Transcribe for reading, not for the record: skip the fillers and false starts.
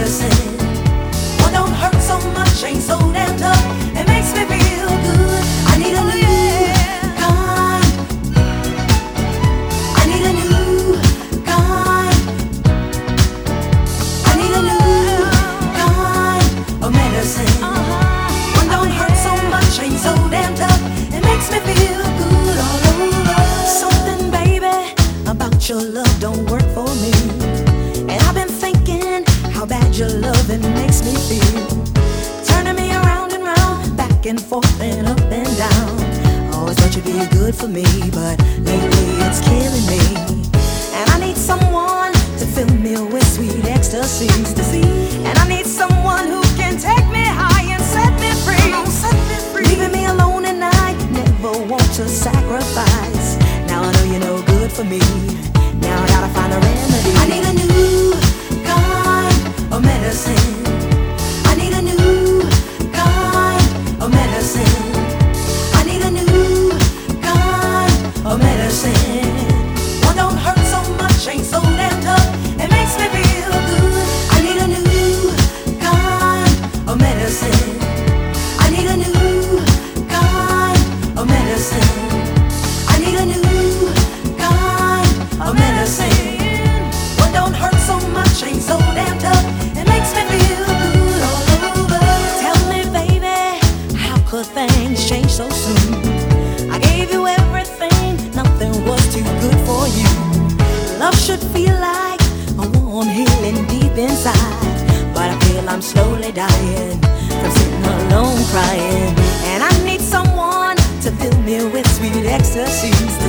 medicine. One don't hurt so much, ain't so damn tough. It makes me feel good. I need a new kind. I need a new kind. I need a new kind of medicine. One don't hurt so much, ain't so damn tough. It makes me feel good all over. Something, baby, about your love don't work for me. And I've been thinking how bad your loving makes me feel. Turning me around and round, back and forth and up and down. Always thought you'd be good for me, but lately it's killing me. And I need someone to fill me with sweet ecstasies. And I need someone who can take me high and set me free. Leaving me alone at night, never want to sacrifice. Now I know you're no good for me. Now I gotta find a remedy. I need a new kind of medicine. I need a new kind of medicine. I need a new kind of medicine. One don't hurt so much, ain't so damn tough. It makes me feel good. I need a new kind of medicine. I need a new kind of medicine. I need a new kind of medicine. One don't hurt so much, ain't so damn tough. It makes me feel good all over. Tell me, baby, how could things change so soon? I gave you everything, nothing was too good for you. Love should feel like a warm healing deep inside, but I feel I'm slowly dying from sitting alone crying. And I need someone to fill me with sweet ecstasies.